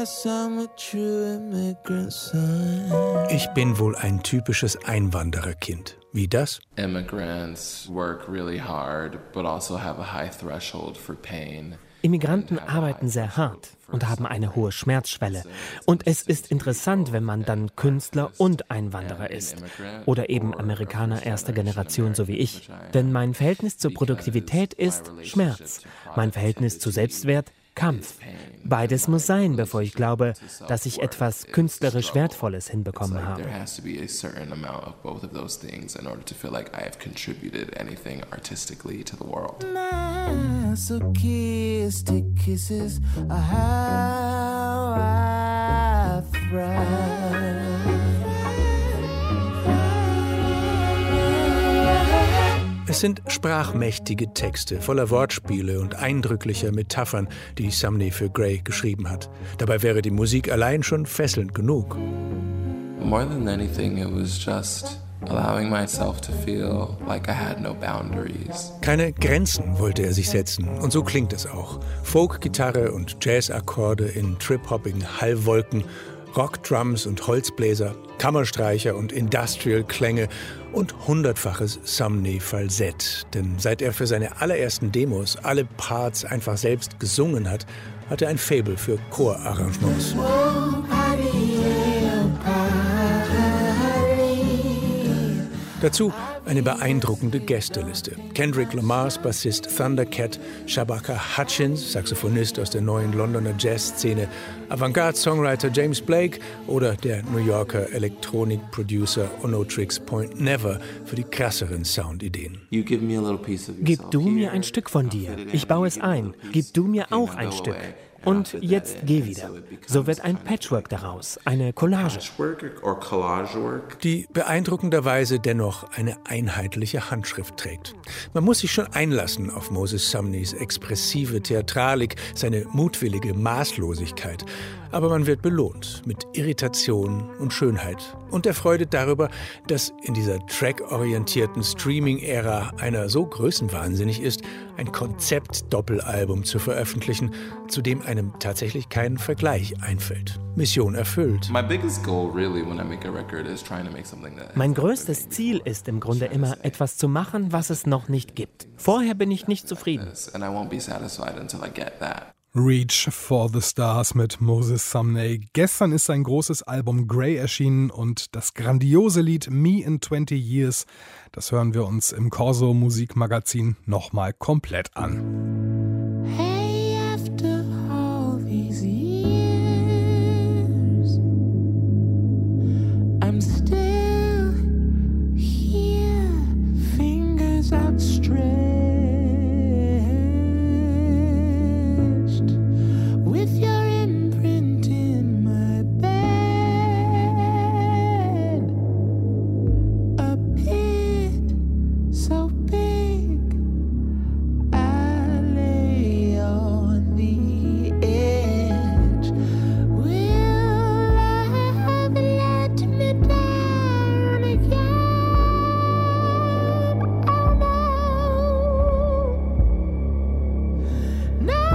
Ich bin wohl ein typisches Einwandererkind. Wie das? Immigrants work really hard, but also have a high threshold for pain. Immigranten arbeiten sehr hart und haben eine hohe Schmerzschwelle. Und es ist interessant, wenn man dann Künstler und Einwanderer ist. Oder eben Amerikaner erster Generation, so wie ich. Denn mein Verhältnis zur Produktivität ist Schmerz. Mein Verhältnis zu Selbstwert, Kampf. Beides muss sein, bevor ich glaube, dass ich etwas künstlerisch Wertvolles hinbekommen habe. Masochistic kisses are how I thrive. Es sind sprachmächtige Texte, voller Wortspiele und eindrücklicher Metaphern, die Sumney für Gray geschrieben hat. Dabei wäre die Musik allein schon fesselnd genug. More than anything, it was just allowing myself to feel like I had no boundaries. Keine Grenzen wollte er sich setzen, und so klingt es auch. Folk-Gitarre und Jazz-Akkorde in trip-hoppigen Hallwolken, Rockdrums und Holzbläser, Kammerstreicher und Industrial-Klänge und hundertfaches Sumney-Falsett. Denn seit er für seine allerersten Demos alle Parts einfach selbst gesungen hat, hat er ein Faible für Chorarrangements. Dazu eine beeindruckende Gästeliste. Kendrick Lamars Bassist Thundercat, Shabaka Hutchins, Saxophonist aus der neuen Londoner Jazzszene, Avantgarde-Songwriter James Blake oder der New Yorker Elektronik-Producer Onotrix Point Never für die krasseren Soundideen. Gib du mir ein Stück von dir, ich baue es ein. Gib du mir auch ein Stück. Und jetzt geh wieder. So wird ein Patchwork daraus, eine Collage. Die beeindruckenderweise dennoch eine einheitliche Handschrift trägt. Man muss sich schon einlassen auf Moses Sumneys expressive Theatralik, seine mutwillige Maßlosigkeit. Aber man wird belohnt mit Irritation und Schönheit und der Freude darüber, dass in dieser trackorientierten Streaming-Ära einer so größenwahnsinnig ist, ein Konzept-Doppelalbum zu veröffentlichen, zu dem einem tatsächlich kein Vergleich einfällt. Mission erfüllt. Mein größtes Ziel ist im Grunde immer, etwas zu machen, was es noch nicht gibt. Vorher bin ich nicht zufrieden. Reach for the Stars mit Moses Sumney. Gestern ist sein großes Album Grey erschienen und das grandiose Lied Me in twenty Years, das hören wir uns im Corso Musikmagazin nochmal komplett an. Hey, after all these years, I'm still here, fingers outstretched. With your imprint in my bed, a pit so big I lay on the edge. Will I let me down again? Oh no, no.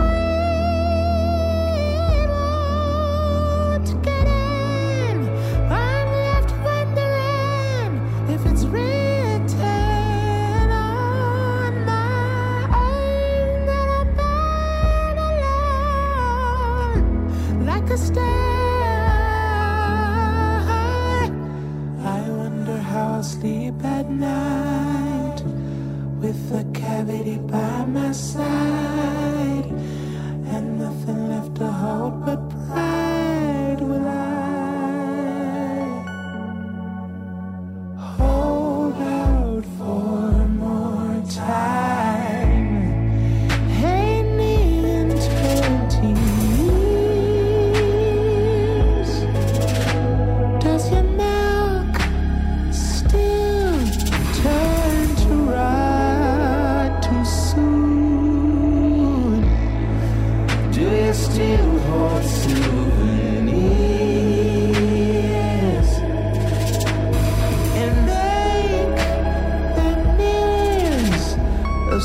Sleep at night with a cavity by my side and nothing left to hold but pride. Will I hold out for more time? Hey, me in twenty years, does your milk still turn to rot too soon? Do you still hold souvenirs and make the mirrors of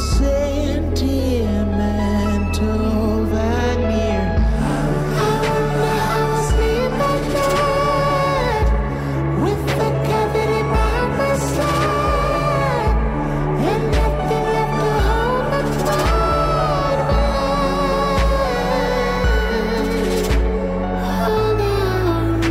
sentimental veneer? I wonder how I sleep at night with the cavity by my side and nothing left to hold but pride. Hold on a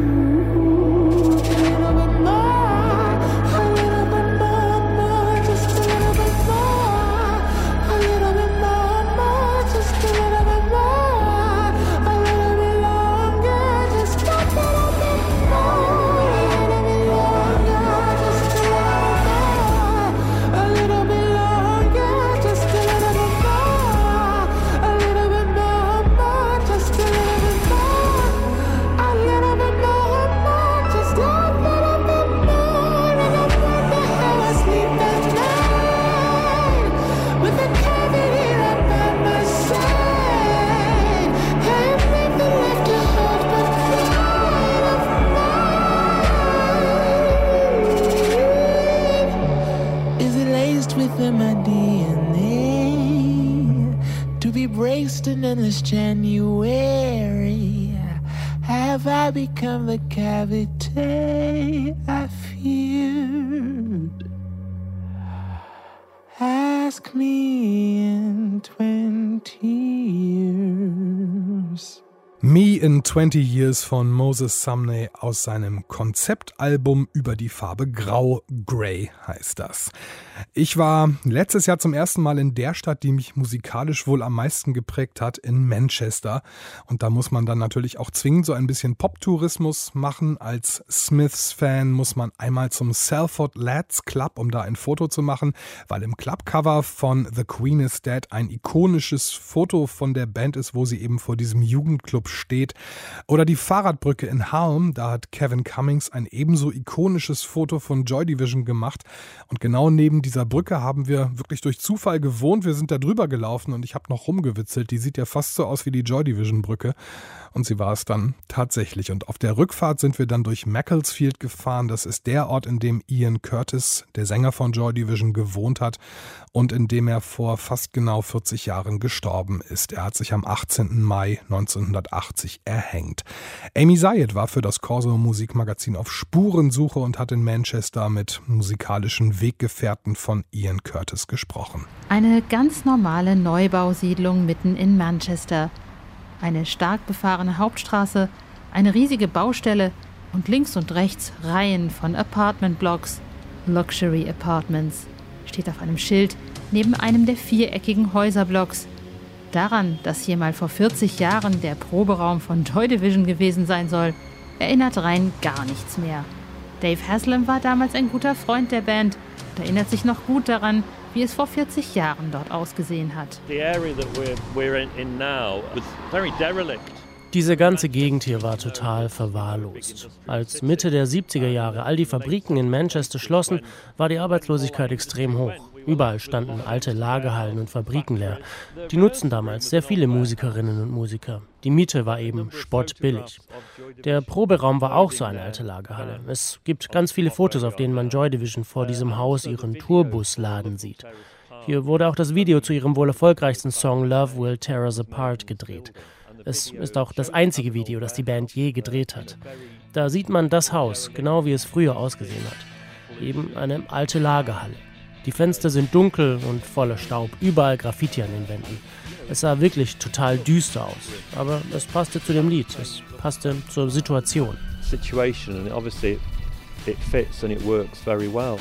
little bit more, a little bit more, more, just a little bit more, a little bit more, more, just a little bit more, a little bit longer, just a little bit more, a little bit longer, just a little more, a little bit longer, just a little bit more, a little bit more, more, just a little bit more, a little bit more, more, just a little bit more. And I wonder how I sleep at night with a cavity right by my side and nothing left to hold but pride of mine. Is it laced within my D N A to be braced in endless January? Have I become the cavity I feared? Ask me in twenty years. Me in twenty Years von Moses Sumney aus seinem Konzeptalbum über die Farbe Grau. Grey heißt das. Ich war letztes Jahr zum ersten Mal in der Stadt, die mich musikalisch wohl am meisten geprägt hat, in Manchester. Und da muss man dann natürlich auch zwingend so ein bisschen Pop-Tourismus machen. Als Smiths-Fan muss man einmal zum Salford Lads Club, um da ein Foto zu machen, weil im Clubcover von The Queen is Dead ein ikonisches Foto von der Band ist, wo sie eben vor diesem Jugendclub steht. Oder die Fahrradbrücke in Halm, da hat Kevin Cummings ein ebenso ikonisches Foto von Joy Division gemacht. Und genau neben dieser Brücke haben wir wirklich durch Zufall gewohnt. Wir sind da drüber gelaufen und ich habe noch rumgewitzelt. Die sieht ja fast so aus wie die Joy Division Brücke. Und sie war es dann tatsächlich. Und auf der Rückfahrt sind wir dann durch Macclesfield gefahren. Das ist der Ort, in dem Ian Curtis, der Sänger von Joy Division, gewohnt hat und in dem er vor fast genau vierzig Jahren gestorben ist. Er hat sich am achtzehnten Mai neunzehnhundertachtzig erhängt. Amy Zayed war für das Corso Musikmagazin auf Spurensuche und hat in Manchester mit musikalischen Weggefährten von Ian Curtis gesprochen. Eine ganz normale Neubausiedlung mitten in Manchester. Eine stark befahrene Hauptstraße, eine riesige Baustelle und links und rechts Reihen von Apartmentblocks. Luxury Apartments steht auf einem Schild neben einem der viereckigen Häuserblocks. Daran, dass hier mal vor vierzig Jahren der Proberaum von Joy Division gewesen sein soll, erinnert rein gar nichts mehr. Dave Haslam war damals ein guter Freund der Band und erinnert sich noch gut daran, wie es vor vierzig Jahren dort ausgesehen hat. Diese ganze Gegend hier war total verwahrlost. Als Mitte der siebziger Jahre all die Fabriken in Manchester schlossen, war die Arbeitslosigkeit extrem hoch. Überall standen alte Lagerhallen und Fabriken leer. Die nutzten damals sehr viele Musikerinnen und Musiker. Die Miete war eben spottbillig. Der Proberaum war auch so eine alte Lagerhalle. Es gibt ganz viele Fotos, auf denen man Joy Division vor diesem Haus ihren Tourbusladen sieht. Hier wurde auch das Video zu ihrem wohl erfolgreichsten Song Love Will Tear Us Apart gedreht. Es ist auch das einzige Video, das die Band je gedreht hat. Da sieht man das Haus, genau wie es früher ausgesehen hat. Eben eine alte Lagerhalle. Die Fenster sind dunkel und voller Staub, überall Graffiti an den Wänden. Es sah wirklich total düster aus, aber es passte zu dem Lied, es passte zur Situation. Situation and obviously it fits and it works very well.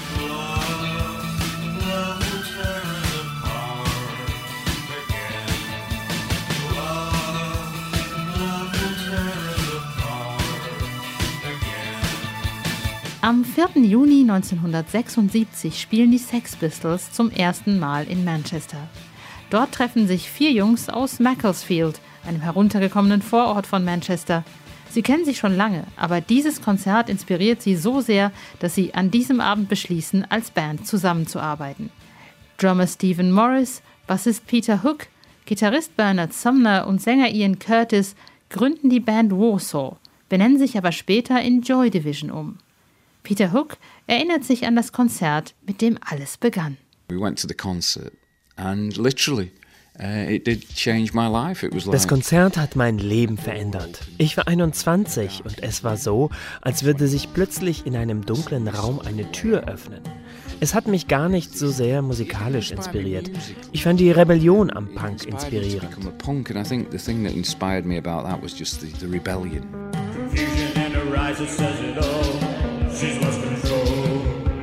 Am vierten Juni neunzehnhundertsechsundsiebzig spielen die Sex Pistols zum ersten Mal in Manchester. Dort treffen sich vier Jungs aus Macclesfield, einem heruntergekommenen Vorort von Manchester. Sie kennen sich schon lange, aber dieses Konzert inspiriert sie so sehr, dass sie an diesem Abend beschließen, als Band zusammenzuarbeiten. Drummer Stephen Morris, Bassist Peter Hook, Gitarrist Bernard Sumner und Sänger Ian Curtis gründen die Band Warsaw, benennen sich aber später in Joy Division um. Peter Hook erinnert sich an das Konzert, mit dem alles begann. We went to the concert and literally uh, it did change my life. It was like Das Konzert hat mein Leben verändert. Ich war einundzwanzig und es war so, als würde sich plötzlich in einem dunklen Raum eine Tür öffnen. Es hat mich gar nicht so sehr musikalisch inspiriert. Ich fand die Rebellion am Punk inspirierend. punk and I think the thing that inspired me about that was just the, the rebellion. Confusion and arises says it all. She's lost control,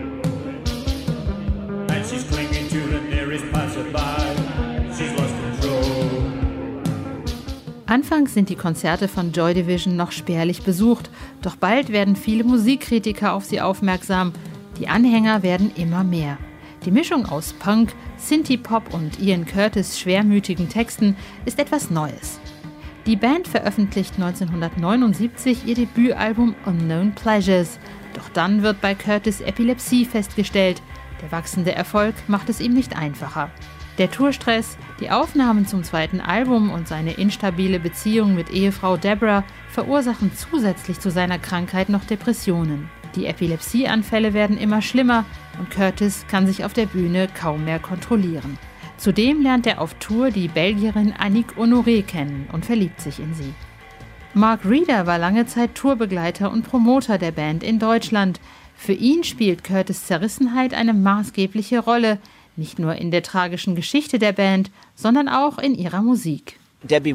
and she's clinging to the nearest passerby. She's lost control. Anfangs sind die Konzerte von Joy Division noch spärlich besucht, doch bald werden viele Musikkritiker auf sie aufmerksam. Die Anhänger werden immer mehr. Die Mischung aus Punk, Synthie-Pop und Ian Curtis' schwermütigen Texten ist etwas Neues. Die Band veröffentlicht neunzehnhundertneunundsiebzig ihr Debütalbum Unknown Pleasures. Doch dann wird bei Curtis Epilepsie festgestellt. Der wachsende Erfolg macht es ihm nicht einfacher. Der Tourstress, die Aufnahmen zum zweiten Album und seine instabile Beziehung mit Ehefrau Deborah verursachen zusätzlich zu seiner Krankheit noch Depressionen. Die Epilepsieanfälle werden immer schlimmer und Curtis kann sich auf der Bühne kaum mehr kontrollieren. Zudem lernt er auf Tour die Belgierin Annick Honoré kennen und verliebt sich in sie. Mark Reeder war lange Zeit Tourbegleiter und Promoter der Band in Deutschland. Für ihn spielt Curtis' Zerrissenheit eine maßgebliche Rolle, nicht nur in der tragischen Geschichte der Band, sondern auch in ihrer Musik. Debbie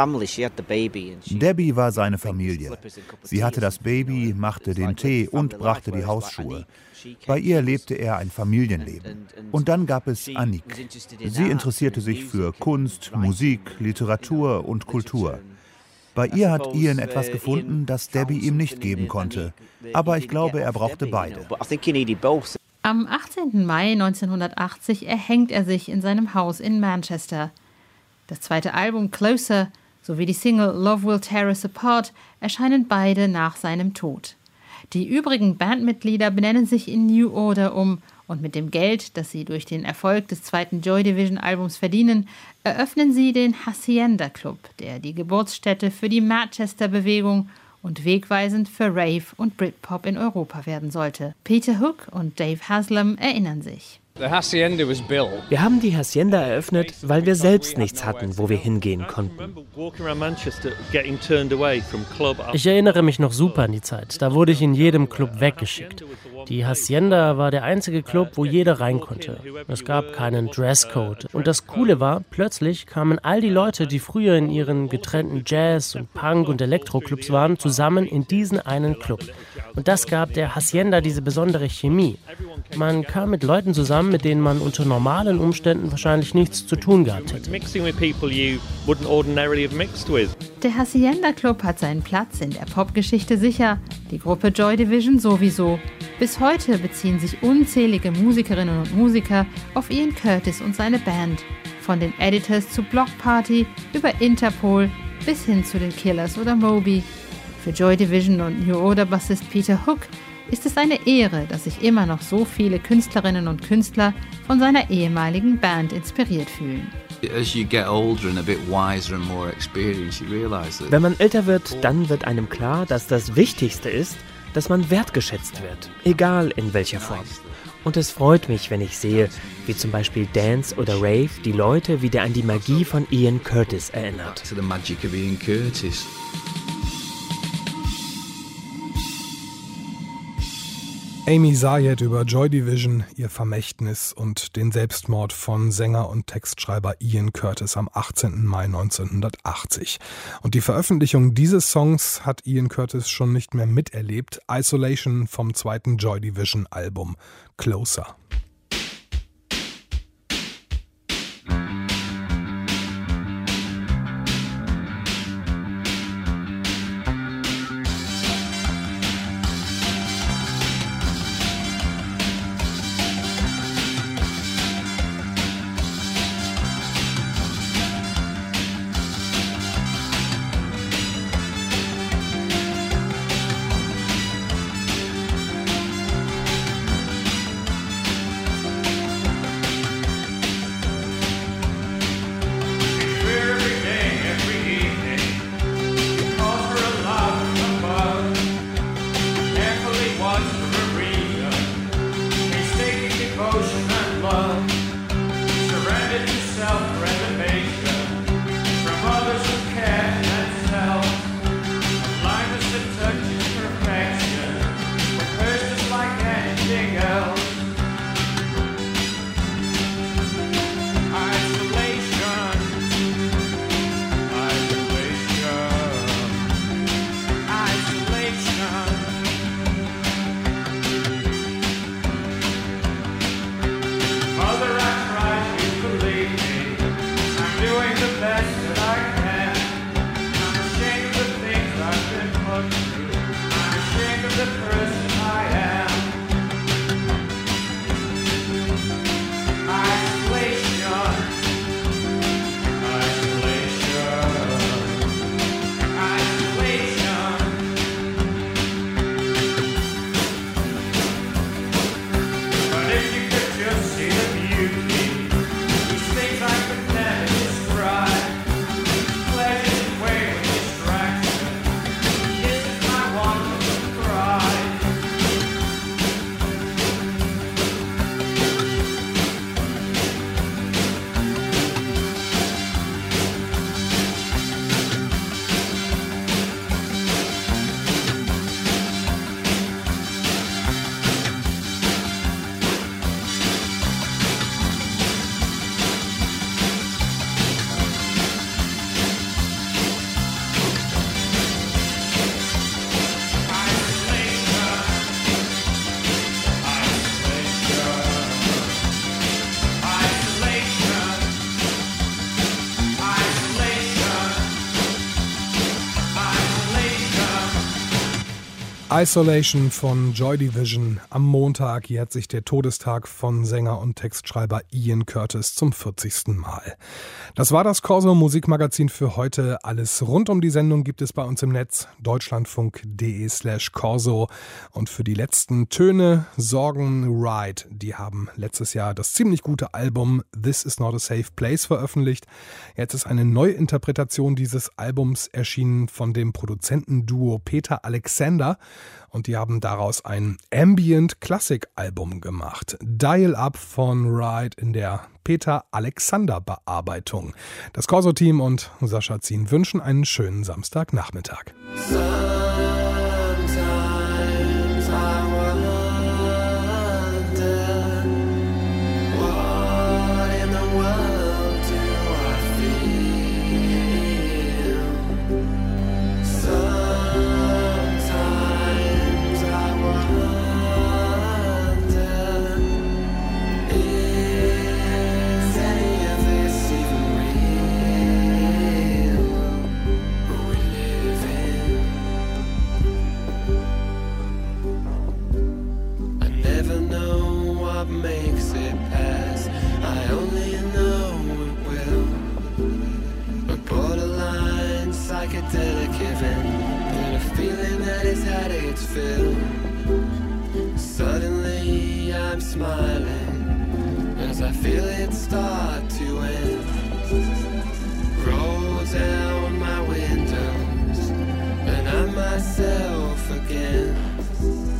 war seine Familie. Sie hatte das Baby, machte den Tee und brachte die Hausschuhe. Bei ihr lebte er ein Familienleben. Und dann gab es Annick. Sie interessierte sich für Kunst, Musik, Literatur und Kultur. Bei ihr hat Ian etwas gefunden, das Debbie ihm nicht geben konnte. Aber ich glaube, er brauchte beide. Am achtzehnten Mai neunzehnhundertachtzig erhängt er sich in seinem Haus in Manchester. Das zweite Album Closer sowie die Single Love Will Tear Us Apart erscheinen beide nach seinem Tod. Die übrigen Bandmitglieder benennen sich in New Order um und mit dem Geld, das sie durch den Erfolg des zweiten Joy Division Albums verdienen, eröffnen sie den Hacienda Club, der die Geburtsstätte für die Manchester-Bewegung und wegweisend für Rave und Britpop in Europa werden sollte. Peter Hook und Dave Haslam erinnern sich. Wir haben die Hacienda eröffnet, weil wir selbst nichts hatten, wo wir hingehen konnten. Ich erinnere mich noch super an die Zeit. Da wurde ich in jedem Club weggeschickt. Die Hacienda war der einzige Club, wo jeder rein konnte. Es gab keinen Dresscode. Und das Coole war, plötzlich kamen all die Leute, die früher in ihren getrennten Jazz- und Punk- und Elektro-Clubs waren, zusammen in diesen einen Club. Und das gab der Hacienda diese besondere Chemie. Man kam mit Leuten zusammen, mit denen man unter normalen Umständen wahrscheinlich nichts zu tun gehabt hätte. Der Hacienda Club hat seinen Platz in der Popgeschichte sicher, die Gruppe Joy Division sowieso. Bis heute beziehen sich unzählige Musikerinnen und Musiker auf Ian Curtis und seine Band. Von den Editors zu Block Party über Interpol bis hin zu den Killers oder Moby. Für Joy Division und New Order Bassist Peter Hook ist es eine Ehre, dass sich immer noch so viele Künstlerinnen und Künstler von seiner ehemaligen Band inspiriert fühlen. Wenn man älter wird, dann wird einem klar, dass das Wichtigste ist, dass man wertgeschätzt wird, egal in welcher Form. Und es freut mich, wenn ich sehe, wie zum Beispiel Dance oder Rave die Leute wieder an die Magie von Ian Curtis erinnert. Amy Zayed über Joy Division, ihr Vermächtnis und den Selbstmord von Sänger und Textschreiber Ian Curtis am achtzehnten Mai neunzehnhundertachtzig. Und die Veröffentlichung dieses Songs hat Ian Curtis schon nicht mehr miterlebt. Isolation vom zweiten Joy Division Album Closer. Isolation von Joy Division. Am Montag jährt sich der Todestag von Sänger und Textschreiber Ian Curtis zum vierzigsten Mal. Das war das Corso Musikmagazin für heute. Alles rund um die Sendung gibt es bei uns im Netz deutschlandfunk.de slash Corso. Und für die letzten Töne sorgen Ride. Die haben letztes Jahr das ziemlich gute Album This Is Not a Safe Place veröffentlicht. Jetzt ist eine Neuinterpretation dieses Albums erschienen von dem Produzentenduo Peter Alexander. Und die haben daraus ein Ambient-Klassik-Album gemacht. Dial Up von Ride in der Peter Alexander-Bearbeitung. Das Corso-Team und Sascha Zien wünschen einen schönen Samstagnachmittag. Suddenly I'm smiling as I feel it start to end. Roll down my windows and I'm myself again.